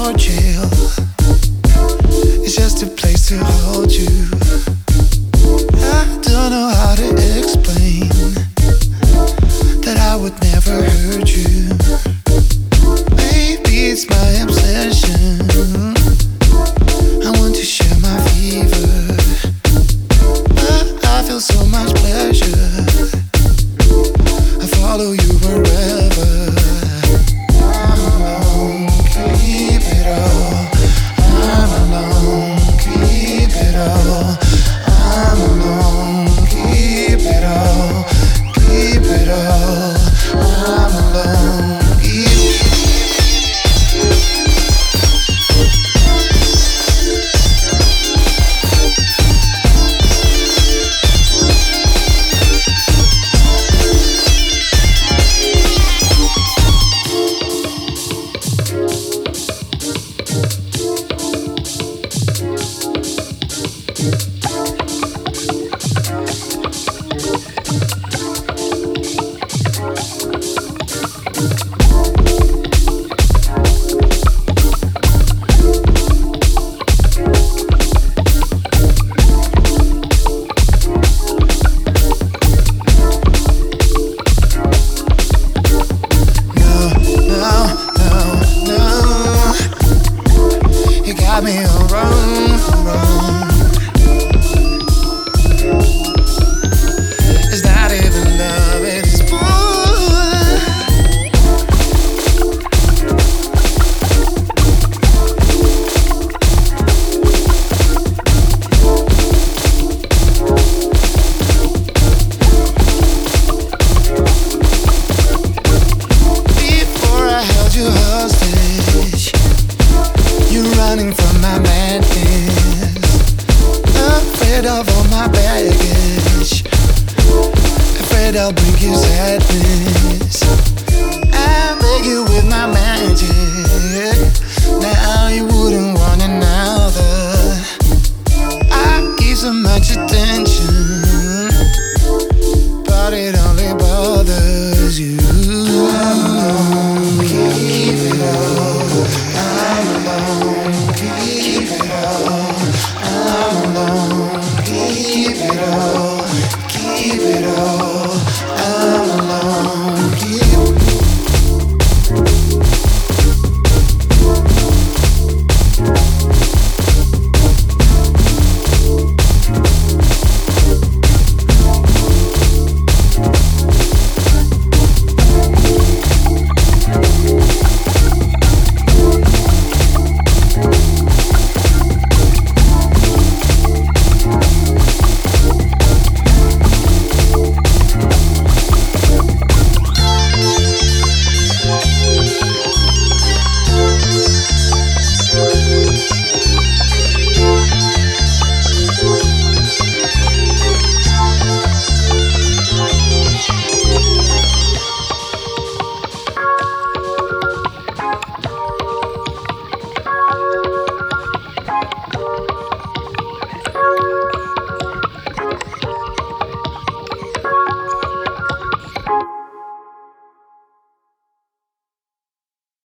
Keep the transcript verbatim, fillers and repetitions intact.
or jail. It's just a place to hold you. I don't know how to explain that I would never hurt you. Maybe it's my obsession. I want to share my fever, but I feel so much pleasure. I follow you wherever. I'm alone, keep it all. I'm alone, keep it all. I'm alone, keep it all. Keep it all. I'm alone, keep it all. I'm